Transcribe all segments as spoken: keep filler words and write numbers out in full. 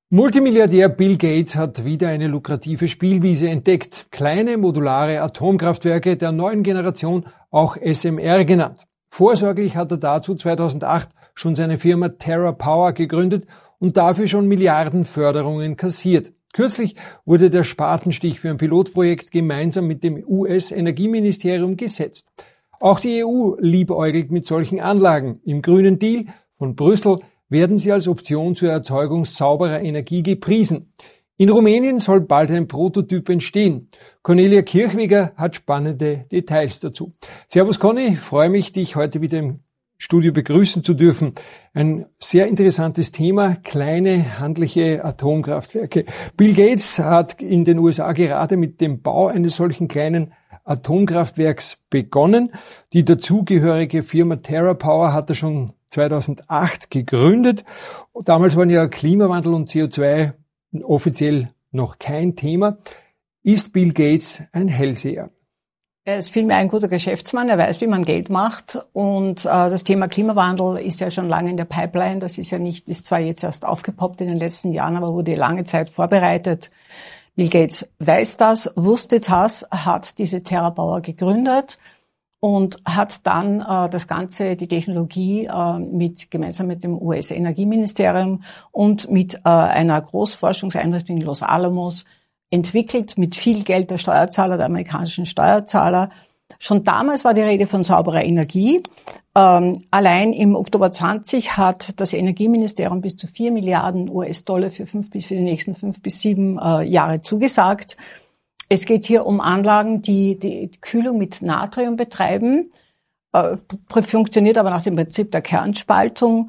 Multimilliardär Bill Gates hat wieder eine lukrative Spielwiese entdeckt. Kleine modulare Atomkraftwerke der neuen Generation, auch S M R genannt. Vorsorglich hat er dazu zweitausendacht schon seine Firma TerraPower gegründet und dafür schon Milliarden Förderungen kassiert. Kürzlich wurde der Spatenstich für ein Pilotprojekt gemeinsam mit dem U S-Energieministerium gesetzt. Auch die E U liebäugelt mit solchen Anlagen. Im grünen Deal von Brüssel werden sie als Option zur Erzeugung sauberer Energie gepriesen. In Rumänien soll bald ein Prototyp entstehen. Cornelia Kirchweger hat spannende Details dazu. Servus Conny, ich freue mich, dich heute wieder im Studio begrüßen zu dürfen. Ein sehr interessantes Thema, kleine handliche Atomkraftwerke. Bill Gates hat in den U S A gerade mit dem Bau eines solchen kleinen Atomkraftwerks begonnen. Die dazugehörige Firma TerraPower hat er schon zweitausendacht gegründet. Damals waren ja Klimawandel und C O zwei offiziell noch kein Thema. Ist Bill Gates ein Hellseher? Er ist vielmehr ein guter Geschäftsmann, er weiß, wie man Geld macht und äh, das Thema Klimawandel ist ja schon lange in der Pipeline. Das ist ja nicht, ist zwar jetzt erst aufgepoppt in den letzten Jahren, aber wurde lange Zeit vorbereitet. Bill Gates weiß das, wusste das, hat diese TerraPower gegründet und hat dann äh, das Ganze, die Technologie äh, mit gemeinsam mit dem U S-Energieministerium und mit äh, einer Großforschungseinrichtung in Los Alamos entwickelt, mit viel Geld der Steuerzahler, der amerikanischen Steuerzahler. Schon damals war die Rede von sauberer Energie. Ähm, allein im Oktober zwanzig hat das Energieministerium bis zu vier Milliarden U S-Dollar für fünf bis für die nächsten fünf bis sieben äh, Jahre zugesagt. Es geht hier um Anlagen, die die Kühlung mit Natrium betreiben, äh, funktioniert aber nach dem Prinzip der Kernspaltung.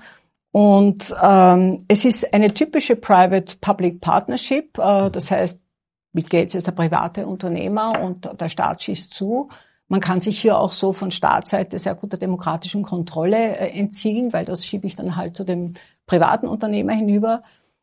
Und ähm, es ist eine typische Private-Public Partnership. Äh, das heißt, Bill Gates ist der private Unternehmer und der Staat schießt zu. Man kann sich hier auch so von Staatsseite sehr guter demokratischen Kontrolle äh, entziehen, weil das schiebe ich dann halt zu dem privaten Unternehmer hinüber.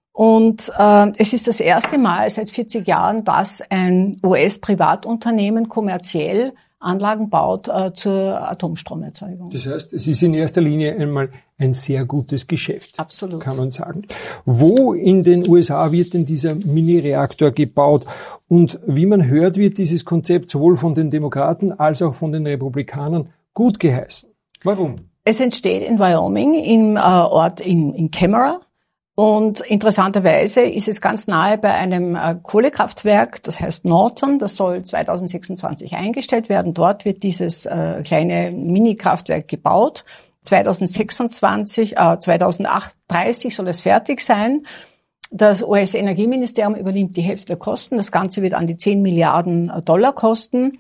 Und äh, es ist das erste Mal seit vierzig Jahren, dass ein U S-Privatunternehmen kommerziell Anlagen baut äh, zur Atomstromerzeugung. Das heißt, es ist in erster Linie einmal ein sehr gutes Geschäft. Absolut. Kann man sagen. Wo in den U S A wird denn dieser Mini-Reaktor gebaut? Und wie man hört, wird dieses Konzept sowohl von den Demokraten als auch von den Republikanern gut geheißen. Warum? Es entsteht in Wyoming, im äh, Ort in, in Camera. Und interessanterweise ist es ganz nahe bei einem äh, Kohlekraftwerk, das heißt Norton, das soll zweitausendsechsundzwanzig eingestellt werden. Dort wird dieses äh, kleine Mini-Kraftwerk gebaut. zweitausendsechsundzwanzig, äh, zweitausendachtunddreißig soll es fertig sein. Das U S-Energieministerium übernimmt die Hälfte der Kosten. Das Ganze wird an die zehn Milliarden Dollar kosten.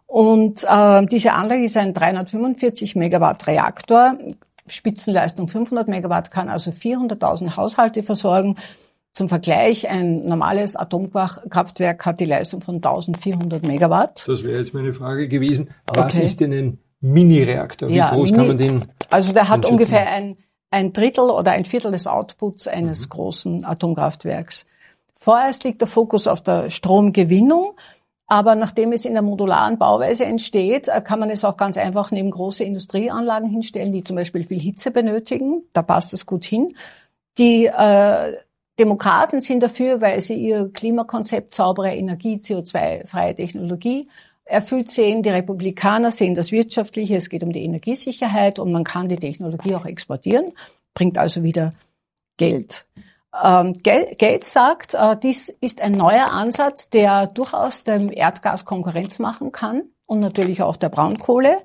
Und äh, diese Anlage ist ein dreihundertfünfundvierzig Megawatt Reaktor. Spitzenleistung fünfhundert Megawatt, kann also vierhunderttausend Haushalte versorgen. Zum Vergleich, ein normales Atomkraftwerk hat die Leistung von eintausendvierhundert Megawatt. Das wäre jetzt meine Frage gewesen. Was okay. ist denn ein Mini-Reaktor? Wie ja, groß Mini, kann man den Also der hat einschätzen? ungefähr ein, ein Drittel oder ein Viertel des Outputs eines mhm. großen Atomkraftwerks. Vorerst liegt der Fokus auf der Stromgewinnung. Aber nachdem es in der modularen Bauweise entsteht, kann man es auch ganz einfach neben große Industrieanlagen hinstellen, die zum Beispiel viel Hitze benötigen. Da passt es gut hin. Die äh, Demokraten sind dafür, weil sie ihr Klimakonzept saubere Energie, C O zwei freie Technologie erfüllt sehen. Die Republikaner sehen das Wirtschaftliche. Es geht um die Energiesicherheit und man kann die Technologie auch exportieren. Bringt also wieder Geld. Ähm, Gates sagt, äh, dies ist ein neuer Ansatz, der durchaus dem Erdgas Konkurrenz machen kann und natürlich auch der Braunkohle.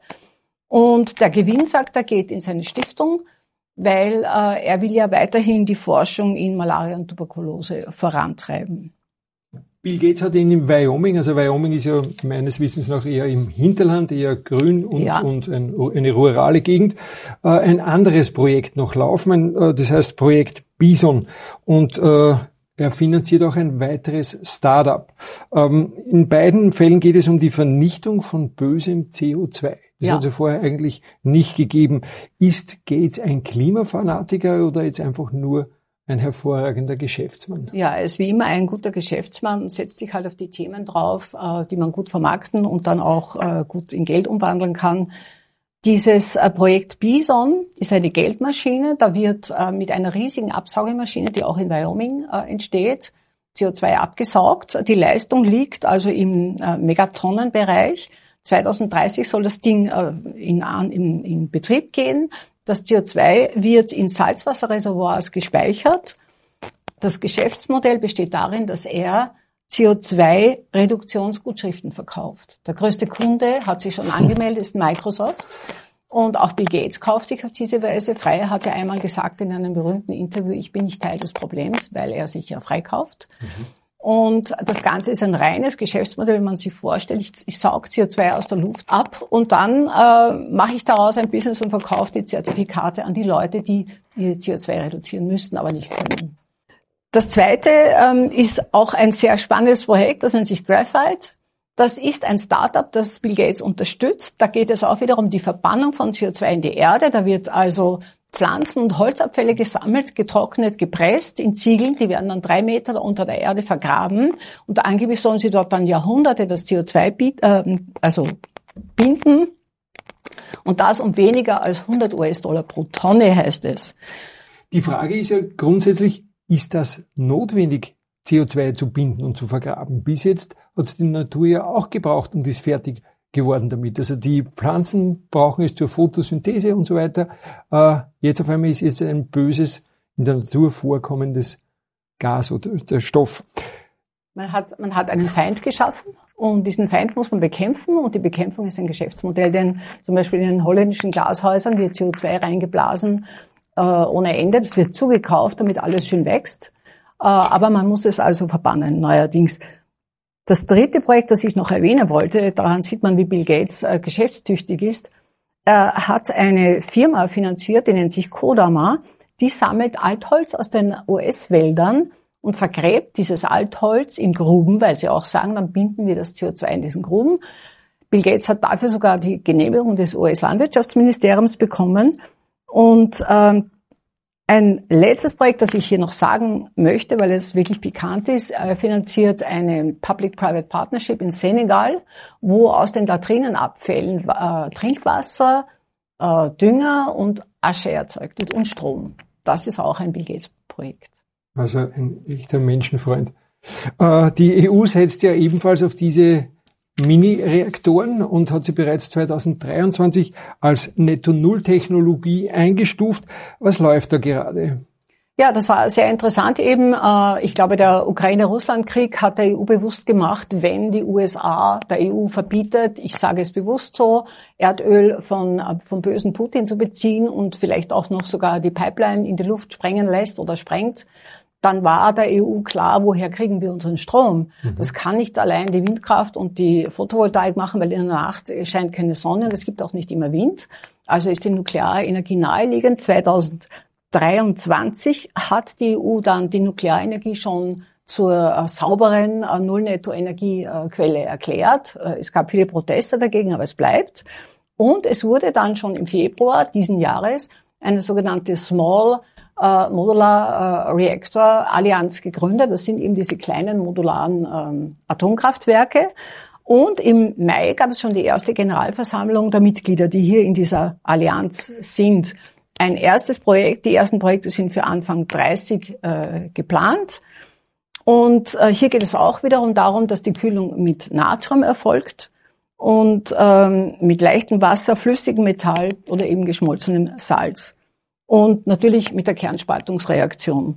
Und der Gewinn, sagt er, geht in seine Stiftung, weil äh, er will ja weiterhin die Forschung in Malaria und Tuberkulose vorantreiben. Bill Gates hat ihn in Wyoming, also Wyoming ist ja meines Wissens nach eher im Hinterland, eher grün und, ja. und ein, eine rurale Gegend, äh, ein anderes Projekt noch laufen, ein, äh, das heißt Projekt Bison. Und äh, er finanziert auch ein weiteres Start-up. Ähm, in beiden Fällen geht es um die Vernichtung von bösem C O zwei. Das ja. hat es ja vorher eigentlich nicht gegeben. Ist Gates ein Klimafanatiker oder jetzt einfach nur ein hervorragender Geschäftsmann? Ja, er ist wie immer ein guter Geschäftsmann und setzt sich halt auf die Themen drauf, die man gut vermarkten und dann auch gut in Geld umwandeln kann. Dieses äh, Projekt Bison ist eine Geldmaschine. Da wird äh, mit einer riesigen Absaugemaschine, die auch in Wyoming äh, entsteht, C O zwei abgesaugt. Die Leistung liegt also im äh, Megatonnenbereich. zweitausenddreißig soll das Ding äh, in, in, in Betrieb gehen. Das C O zwei wird in Salzwasserreservoirs gespeichert. Das Geschäftsmodell besteht darin, dass er C O zwei Reduktionsgutschriften verkauft. Der größte Kunde hat sich schon angemeldet, ist Microsoft. Und auch Bill Gates kauft sich auf diese Weise frei. Er hat ja einmal gesagt in einem berühmten Interview, ich bin nicht Teil des Problems, weil er sich ja freikauft. Mhm. Und das Ganze ist ein reines Geschäftsmodell, wenn man sich vorstellt. Ich, ich saug C O zwei aus der Luft ab und dann äh, mache ich daraus ein Business und verkaufe die Zertifikate an die Leute, die ihr C O zwei reduzieren müssten, aber nicht können. Das zweite ähm, ist auch ein sehr spannendes Projekt, das nennt sich Graphite. Das ist ein Startup, das Bill Gates unterstützt. Da geht es auch wieder um die Verbannung von C O zwei in die Erde. Da wird also Pflanzen- und Holzabfälle gesammelt, getrocknet, gepresst in Ziegeln. Die werden dann drei Meter unter der Erde vergraben. Und angeblich sollen sie dort dann Jahrhunderte das C O zwei biet, äh, also binden. Und das um weniger als hundert US-Dollar pro Tonne, heißt es. Die Frage ist ja grundsätzlich, ist das notwendig, C O zwei zu binden und zu vergraben? Bis jetzt hat es die Natur ja auch gebraucht und ist fertig geworden damit. Also die Pflanzen brauchen es zur Photosynthese und so weiter. Äh, jetzt auf einmal ist es ein böses, in der Natur vorkommendes Gas oder der Stoff. Man hat, man hat einen Feind geschaffen und diesen Feind muss man bekämpfen und die Bekämpfung ist ein Geschäftsmodell, denn zum Beispiel in den holländischen Glashäusern wird C O zwei reingeblasen äh, ohne Ende. Das wird zugekauft, damit alles schön wächst. Äh, aber man muss es also verbannen, neuerdings. Das dritte Projekt, das ich noch erwähnen wollte, daran sieht man, wie Bill Gates äh, geschäftstüchtig ist. Er hat eine Firma finanziert, die nennt sich Kodama. Die sammelt Altholz aus den U S-Wäldern und vergräbt dieses Altholz in Gruben, weil sie auch sagen, dann binden wir das C O zwei in diesen Gruben. Bill Gates hat dafür sogar die Genehmigung des U S-Landwirtschaftsministeriums bekommen. Und ähm, ein letztes Projekt, das ich hier noch sagen möchte, weil es wirklich pikant ist, er finanziert eine Public-Private Partnership in Senegal, wo aus den Latrinenabfällen äh, Trinkwasser, äh, Dünger und Asche erzeugt wird und Strom. Das ist auch ein Bill Gates-Projekt. Also ein echter Menschenfreund. Äh, die E U setzt ja ebenfalls auf diese Mini-Reaktoren und hat sie bereits zweitausenddreiundzwanzig als Netto-Null-Technologie eingestuft. Was läuft da gerade? Ja, das war sehr interessant eben. Ich glaube, der Ukraine-Russland-Krieg hat der E U bewusst gemacht, wenn die U S A der E U verbietet, ich sage es bewusst so, Erdöl von, vom bösen Putin zu beziehen und vielleicht auch noch sogar die Pipeline in die Luft sprengen lässt oder sprengt, dann war der E U klar, woher kriegen wir unseren Strom. Mhm. Das kann nicht allein die Windkraft und die Photovoltaik machen, weil in der Nacht scheint keine Sonne und es gibt auch nicht immer Wind. Also ist die nukleare Energie naheliegend. zweitausenddreiundzwanzig hat die E U dann die Nuklearenergie schon zur äh, sauberen äh, Null-Netto-Energiequelle äh, erklärt. Äh, es gab viele Proteste dagegen, aber es bleibt. Und es wurde dann schon im Februar diesen Jahres eine sogenannte Small Uh, Modular uh, Reactor Allianz gegründet. Das sind eben diese kleinen modularen ähm, Atomkraftwerke. Und im Mai gab es schon die erste Generalversammlung der Mitglieder, die hier in dieser Allianz sind. Ein erstes Projekt, die ersten Projekte sind für Anfang dreißig äh, geplant. Und äh, hier geht es auch wiederum darum, dass die Kühlung mit Natrium erfolgt und ähm, mit leichtem Wasser, flüssigem Metall oder eben geschmolzenem Salz. Und natürlich mit der Kernspaltungsreaktion.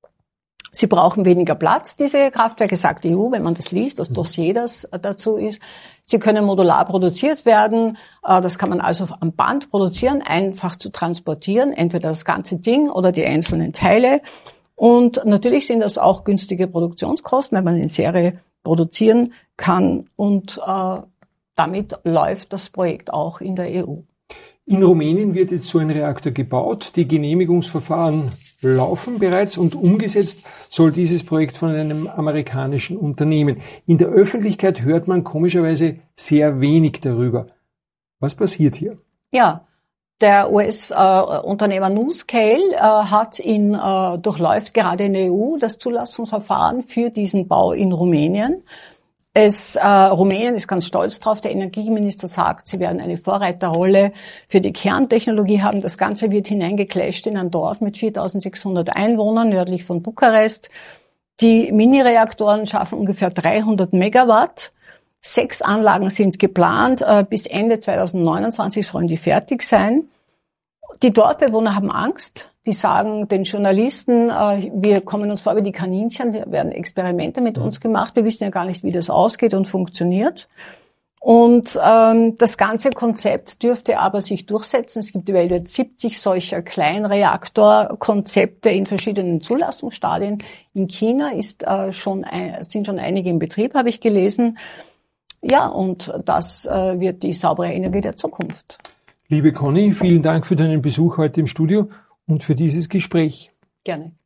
Sie brauchen weniger Platz, diese Kraftwerke, sagt die E U, wenn man das liest, das Dossier, das dazu ist. Sie können modular produziert werden. Das kann man also am Band produzieren, einfach zu transportieren, entweder das ganze Ding oder die einzelnen Teile. Und natürlich sind das auch günstige Produktionskosten, wenn man in Serie produzieren kann. Und äh, damit läuft das Projekt auch in der E U. In Rumänien wird jetzt so ein Reaktor gebaut. Die Genehmigungsverfahren laufen bereits und umgesetzt soll dieses Projekt von einem amerikanischen Unternehmen. In der Öffentlichkeit hört man komischerweise sehr wenig darüber. Was passiert hier? Ja, der U S-Unternehmer äh, NuScale äh, hat in, äh, durchläuft gerade in der E U das Zulassungsverfahren für diesen Bau in Rumänien. Es, äh, Rumänien ist ganz stolz drauf. Der Energieminister sagt, sie werden eine Vorreiterrolle für die Kerntechnologie haben. Das Ganze wird hineingeclasht in ein Dorf mit viertausendsechshundert Einwohnern nördlich von Bukarest. Die Mini-Reaktoren schaffen ungefähr dreihundert Megawatt. Sechs Anlagen sind geplant. Äh, bis Ende zweitausendneunundzwanzig sollen die fertig sein. Die Dorfbewohner haben Angst. Die sagen den Journalisten, äh, wir kommen uns vor wie die Kaninchen, da werden Experimente mit uns gemacht. Wir wissen ja gar nicht, wie das ausgeht und funktioniert. Und ähm, das ganze Konzept dürfte aber sich durchsetzen. Es gibt weltweit siebzig solcher Kleinreaktorkonzepte in verschiedenen Zulassungsstadien. In China ist äh, schon ein, sind schon einige in Betrieb, habe ich gelesen. Ja, und das äh, wird die saubere Energie der Zukunft. Liebe Conny, vielen Dank für deinen Besuch heute im Studio und für dieses Gespräch. Gerne.